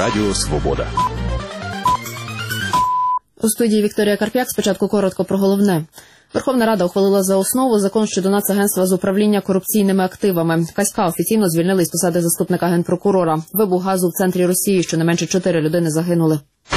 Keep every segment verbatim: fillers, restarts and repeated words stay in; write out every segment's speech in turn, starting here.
Радіо Свобода. У студії Вікторія Карп'як. Спочатку коротко про головне. Верховна Рада ухвалила за основу закон щодо Нацагентства з управління корупційними активами. Каська офіційно звільнили з посади заступника генпрокурора. Вибух газу в центрі Росії, щонайменше чотири людини загинули.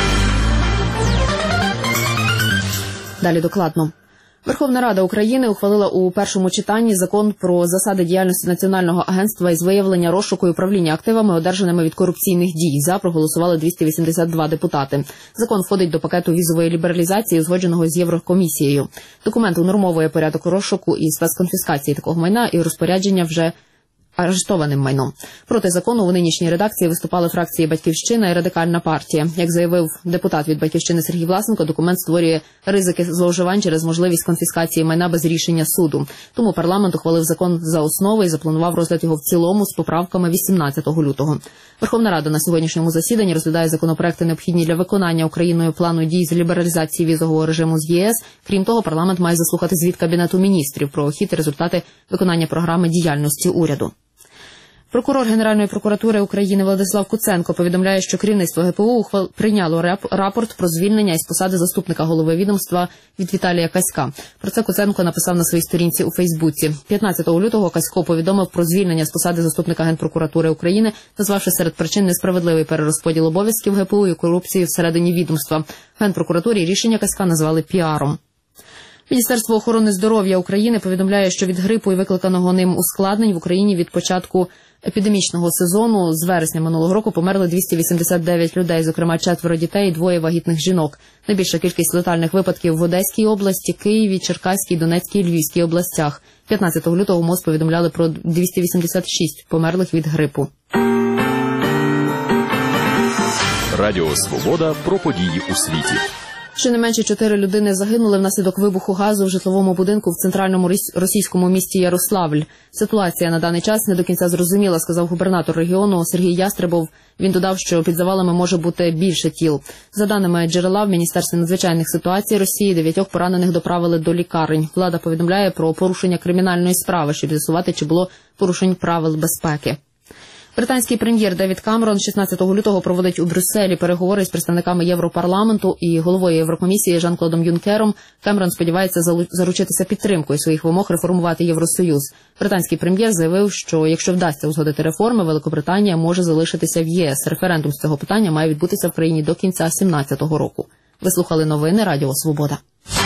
Далі докладно. Верховна Рада України ухвалила у першому читанні закон про засади діяльності Національного агентства із виявлення, розшуку і управління активами, одержаними від корупційних дій. За проголосували двісті вісімдесят два депутати. Закон входить до пакету візової лібералізації, узгодженого з Єврокомісією. Документ унормовує порядок розшуку і спецконфіскації такого майна і розпорядження вже арештованим майном. Проти закону у нинішній редакції виступали фракції «Батьківщина» і Радикальна партія. Як заявив депутат від «Батьківщини» Сергій Власенко, документ створює ризики зловживань через можливість конфіскації майна без рішення суду. Тому парламент ухвалив закон за основу і запланував розгляд його в цілому з поправками вісімнадцятого лютого. Верховна Рада на сьогоднішньому засіданні розглядає законопроекти, необхідні для виконання Україною плану дій з лібералізації візового режиму з ЄС. Крім того, парламент має заслухати звіт Кабінету міністрів про хід і результати виконання програми діяльності уряду. Прокурор Генеральної прокуратури України Владислав Куценко повідомляє, що керівництво ГПУ ухвал... прийняло рап... рапорт про звільнення із посади заступника голови відомства від Віталія Каська. Про це Куценко написав на своїй сторінці у Фейсбуці. п'ятнадцятого лютого Касько повідомив про звільнення з посади заступника Генпрокуратури України, назвавши серед причин несправедливий перерозподіл обов'язків ГПУ і корупцію всередині відомства. В Генпрокуратурі рішення Каська назвали піаром. Міністерство охорони здоров'я України повідомляє, що від грипу і викликаного ним ускладнень в Україні від початку епідемічного сезону з вересня минулого року померли двісті вісімдесят дев'ять людей, зокрема четверо дітей і двоє вагітних жінок. Найбільша кількість летальних випадків в Одеській області, Києві, Черкаській, Донецькій і Львівській областях. п'ятнадцятого лютого МОЗ повідомляли про двісті вісімдесят шість померлих від грипу. Радіо Свобода про події у світі. Щонайменше чотири людини загинули внаслідок вибуху газу в житловому будинку в центральному російському місті Ярославль. Ситуація на даний час не до кінця зрозуміла, сказав губернатор регіону Сергій Ястребов. Він додав, що під завалами може бути більше тіл. За даними джерела, в Міністерстві надзвичайних ситуацій Росії дев'ятьох поранених доправили до лікарень. Влада повідомляє про порушення кримінальної справи, щоб з'ясувати, чи було порушень правил безпеки. Британський прем'єр Девід Камерон шістнадцятого лютого проводить у Брюсселі переговори з представниками Європарламенту і головою Єврокомісії Жан-Клодом Юнкером. Камерон сподівається заручитися підтримкою своїх вимог реформувати Євросоюз. Британський прем'єр заявив, що якщо вдасться узгодити реформи, Великобританія може залишитися в ЄС. Референдум з цього питання має відбутися в країні до кінця двадцять сімнадцятого року. Ви слухали новини Радіо Свобода.